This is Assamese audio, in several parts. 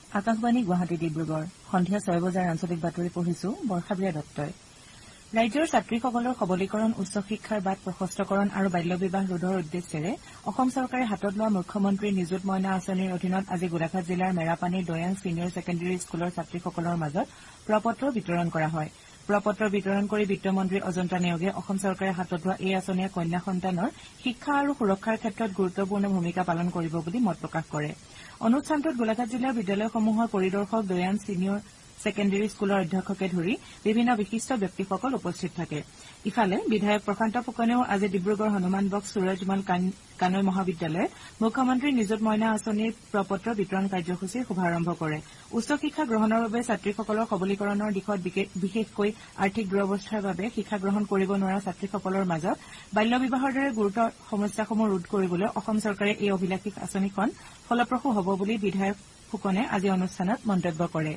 আকাশবাণী গুৱাহাটী ডিব্ৰুগড় সন্ধিয়া 6 বজাৰ আঞ্চলিক বাতৰি পঢ়িছো বৰ্ষাবিয়া দত্তই ৰাজ্যৰ ছাত্ৰীসকলৰ সবলীকৰণ উচ্চ শিক্ষাৰ বাট প্ৰশস্তকৰণ আৰু বাল্য বিবাহ ৰোধৰ উদ্দেশ্যেৰে অসম চৰকাৰে হাতত লোৱা মুখ্যমন্ত্ৰী নিযুত মইনা আঁচনিৰ অধীনত আজি গোলাঘাট জিলাৰ মেৰাপানী দয়াং ছিনিয়ৰ ছেকেণ্ডেৰী স্কুলৰ ছাত্ৰীসকলৰ মাজত প্ৰপত্ৰ বিতৰণ কৰা হয় প্ৰপত্ৰ বিতৰণ কৰি বিত্তমন্ত্ৰী অজন্তা নেওগে অসম চৰকাৰে হাতত লোৱা এই আঁচনিয়ে কন্যা সন্তানৰ শিক্ষা আৰু সুৰক্ষাৰ ক্ষেত্ৰত গুৰুত্বপূৰ্ণ ভূমিকা পালন কৰিব বুলি মত প্ৰকাশ কৰে অনুষ্ঠানটোত গোলাঘাট জিলাৰ বিদ্যালয়সমূহৰ পৰিদৰ্শক দয়াং ছিনিয়ৰ ছেকেণ্ডেৰী স্কুলৰ অধ্যক্ষকে ধৰি বিভিন্ন বিশিষ্ট ব্যক্তিসকল উপস্থিত থাকে ইফালে বিধায়ক প্ৰশান্ত ফুকনেও আজি ডিব্ৰুগড় হনুমান বক্স সুৰজমল কানৈ মহাবিদ্যালয়ত মুখ্যমন্ত্ৰী নিযুত মইনা আঁচনিৰ প্ৰপত্ৰ বিতৰণ কাৰ্যসূচীৰ শুভাৰম্ভ কৰে উচ্চ শিক্ষা গ্ৰহণৰ বাবে ছাত্ৰীসকলৰ সবলীকৰণৰ দিশত বিশেষকৈ আৰ্থিক দুৰৱস্থাৰ বাবে শিক্ষা গ্ৰহণ কৰিব নোৱাৰা ছাত্ৰীসকলৰ মাজত বাল্য বিবাহৰ দৰে গুৰুতৰ সমস্যাসমূহ ৰোধ কৰিবলৈ অসম চৰকাৰে এই অভিলাষী আঁচনিখন ফলপ্ৰসূ হ'ব বুলি বিধায়ক ফুকনে আজি অনুষ্ঠানত মন্তব্য কৰে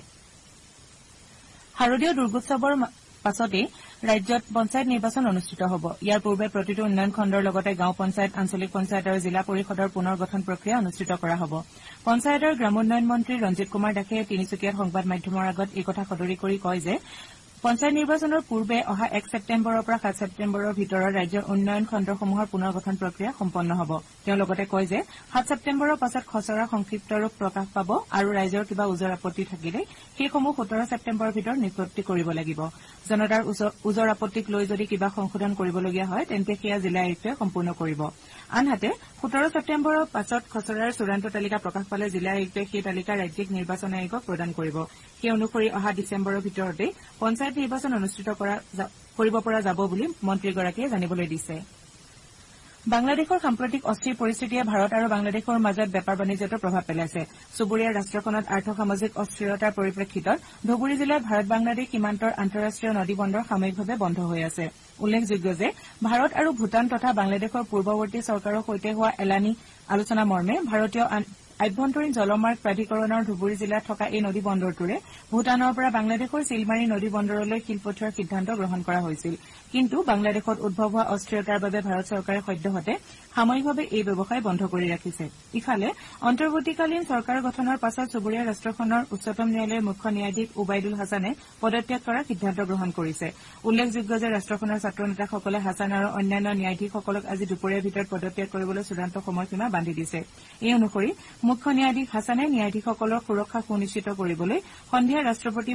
শাৰদীয় দুৰ্গোৎসৱৰ পাছতে ৰাজ্যত পঞ্চায়ত নিৰ্বাচন অনুষ্ঠিত হ'ব ইয়াৰ পূৰ্বে প্ৰতিটো উন্নয়ন খণ্ডৰ লগতে গাঁও পঞ্চায়ত আঞ্চলিক পঞ্চায়ত আৰু জিলা পৰিষদৰ পুনৰ গঠন প্ৰক্ৰিয়া অনুষ্ঠিত কৰা হ'ব পঞ্চায়ত আৰু গ্ৰামোন্নয়ন মন্ত্ৰী ৰঞ্জিত কুমাৰ দাসে তিনিচুকীয়াত সংবাদ মাধ্যমৰ আগত এই কথা সদৰি কৰি কয় যে পঞ্চায়ত নিৰ্বাচনৰ পূৰ্বে অহা 1 ছেপ্টেম্বৰৰ পৰা 7 ছেপ্টেম্বৰৰ ভিতৰত ৰাজ্যৰ উন্নয়ন খণ্ডসমূহৰ পুনৰ গঠন প্ৰক্ৰিয়া সম্পন্ন হ'ব তেওঁ লগতে কয় যে 7 ছেপ্টেম্বৰৰ পাছত খচৰা সংক্ষিপ্ত ৰূপ প্ৰকাশ পাব আৰু ৰাইজৰ কিবা ওজৰ আপত্তি থাকিলে সেইসমূহ 17 ছেপ্টেম্বৰৰ ভিতৰত নিষ্পত্তি কৰিব লাগিব জনতাৰ ওজৰ আপত্তিক লৈ যদি কিবা সংশোধন কৰিবলগীয়া হয় তেন্তে সেয়া জিলা আয়ুক্তই সম্পূৰ্ণ কৰিব আনহাতে 17 ছেপ্টেম্বৰৰ পাছত খচৰাৰ চূড়ান্ত তালিকা প্ৰকাশ পালে জিলা আয়ুক্তই সেই তালিকা ৰাজ্যিক নিৰ্বাচন আয়োগক প্ৰদান কৰিব সেই অনুসৰি অহা ডিচেম্বৰৰ ভিতৰতে পঞ্চায়ত নিৰ্বাচন অনুষ্ঠিত কৰিব পৰা যাব বুলি মন্ত্ৰীগৰাকীয়ে জানিবলৈ দিছে বাংলাদেশৰ সাম্প্ৰতিক অস্থিৰ পৰিস্থিতিয়ে ভাৰত আৰু বাংলাদেশৰ মাজত বেপাৰ বাণিজ্যতো প্ৰভাৱ পেলাইছে চুবুৰীয়া ৰাষ্ট্ৰখনত আৰ্থ-সামাজিক অস্থিৰতাৰ পৰিপ্ৰেক্ষিতত ধুবুৰী জিলাত ভাৰত বাংলাদেশ সীমান্তৰ আন্তঃৰাষ্ট্ৰীয় নদী বন্দৰ সাময়িকভাৱে বন্ধ হৈ আছে উল্লেখযোগ্য যে ভাৰত আৰু ভূটান তথা বাংলাদেশৰ পূৰ্বৱৰ্তী চৰকাৰৰ সৈতে হোৱা এলানি আলোচনা মৰ্মে ভাৰতীয় আভ্যন্তৰীণ জলমাৰ্গ প্ৰাধিকৰণৰ ধুবুৰী জিলাত থকা এই নদী বন্দৰটোৰে ভূটানৰ পৰা বাংলাদেশৰ চিলমাৰী নদী বন্দৰলৈ শিল পঠোৱাৰ সিদ্ধান্ত গ্ৰহণ কৰা হৈছিল কিন্তু বাংলাদেশত উদ্ভৱ হোৱা অস্থিৰতাৰ বাবে ভাৰত চৰকাৰে সদ্যহতে সাময়িকভাৱে এই ব্যৱসায় বন্ধ কৰি ৰাখিছে ইফালে অন্তৰ্বৰ্তীকালীন চৰকাৰ গঠনৰ পাছত চুবুৰীয়া ৰাষ্ট্ৰখনৰ উচ্চতম ন্যায়ালয়ৰ মুখ্য ন্যায়াধীশ উবাইদুল হাছানে পদত্যাগ কৰাৰ সিদ্ধান্ত গ্ৰহণ কৰিছে উল্লেখযোগ্য যে ৰাষ্ট্ৰখনৰ ছাত্ৰ নেতাসকলে হাছান আৰু অন্যান্য ন্যায়াধীশসকলক আজি দুপৰীয়াৰ ভিতৰত পদত্যাগ কৰিবলৈ চূড়ান্ত সময়সীমা বান্ধি দিছে এই অনুসৰি মুখ্য ন্যায়াধীশ হাছানে ন্যায়াধীশসকলৰ সুৰক্ষা সুনিশ্চিত কৰিবলৈ সন্ধিয়া ৰাষ্ট্ৰপতি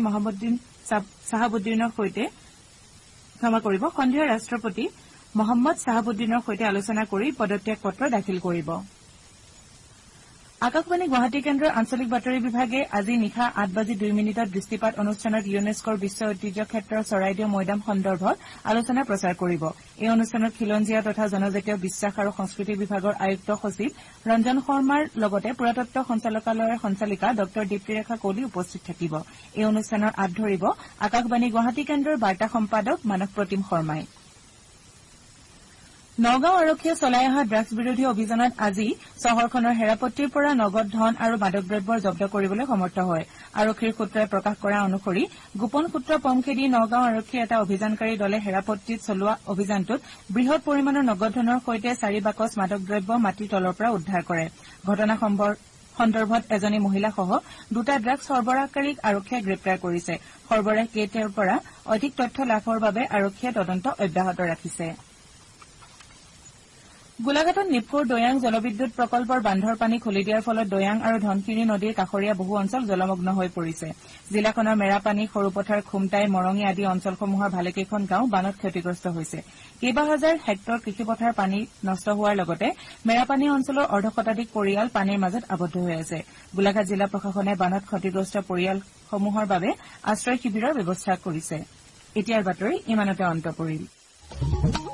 মহম্মদ চাহাবুদ্দিনৰ সৈতে আলোচনা কৰি পদত্যাগ পত্ৰ দাখিল কৰিব আকাশবাণী গুৱাহাটী কেন্দ্ৰৰ আঞ্চলিক বাতৰি বিভাগে আজি নিশা 8:02 দৃষ্টিপাত অনুষ্ঠানত ইউনেস্কোৰ বিশ্ব ঐতিহ্য ক্ষেত্ৰৰ চৰাইদেউ মৈদাম সন্দৰ্ভত আলোচনা প্ৰচাৰ কৰিব এই অনুষ্ঠানত খিলঞ্জীয়া তথা জনজাতীয় বিশ্বাস আৰু সংস্কৃতি বিভাগৰ আয়ুক্ত সচিব ৰঞ্জন শৰ্মাৰ লগতে পুৰাতত্ব সঞ্চালকালয়ৰ সঞ্চালিকা ডঃ দীপ্তিৰেখা কৌলি উপস্থিত থাকিব এই অনুষ্ঠানৰ আঁত ধৰিব আকাশবাণী গুৱাহাটী কেন্দ্ৰৰ বাৰ্তা সম্পাদক মানস প্ৰতিম শৰ্মাই নগাঁও আৰক্ষীয়ে চলাই অহা ড্ৰাগছ বিৰোধী অভিযানত আজি চহৰখনৰ হেৰাপট্টিৰ পৰা নগদ ধন আৰু মাদক দ্ৰব্য জব্দ কৰিবলৈ সমৰ্থ হয় আৰক্ষীৰ সূত্ৰই প্ৰকাশ কৰা অনুসৰি গোপন সূত্ৰ পম খেদি নগাঁও আৰক্ষীৰ এটা অভিযানকাৰী দলে হেৰাপট্টিত চলোৱা অভিযানটোত বৃহৎ পৰিমাণৰ নগদ ধনৰ সৈতে 4 বাকচ মাদক দ্ৰব্য মাটিৰ তলৰ পৰা উদ্ধাৰ কৰে ঘটনা সন্দৰ্ভত এজনী মহিলাসহ 2টা ড্ৰাগছ সৰবৰাহকাৰীক আৰক্ষীয়ে গ্ৰেপ্তাৰ কৰিছে সৰবৰাহকেইটাৰ পৰা অধিক তথ্য লাভৰ বাবে আৰক্ষীয়ে তদন্ত অব্যাহত ৰাখিছে গোলাঘাটত নিপকুৰ দয়াং জলবিদ্যুৎ প্ৰকল্পৰ বান্ধৰ পানী খুলি দিয়াৰ ফলত দয়াং আৰু ধনশিৰি নদীৰ কাষৰীয়া বহু অঞ্চল জলমগ্ন হৈ পৰিছে জিলাখনৰ মেৰাপানী সৰুপথাৰ খুমটাই মৰঙী আদি অঞ্চলসমূহৰ ভালেকেইখন গাঁও বানত ক্ষতিগ্ৰস্ত হৈছে কেইবাহাজাৰ হেক্টৰ কৃষিপথাৰ পানী নষ্ট হোৱাৰ লগতে মেৰাপানী অঞ্চলৰ অৰ্ধশতাধিক পৰিয়াল পানীৰ মাজত আবদ্ধ হৈ আছে গোলাঘাট জিলা প্ৰশাসনে বানত ক্ষতিগ্ৰস্ত পৰিয়ালসমূহৰ বাবে আশ্ৰয় শিবিৰৰ ব্যৱস্থা কৰিছে এতিয়াৰ বাতৰি ইমানতে অন্ত পৰিল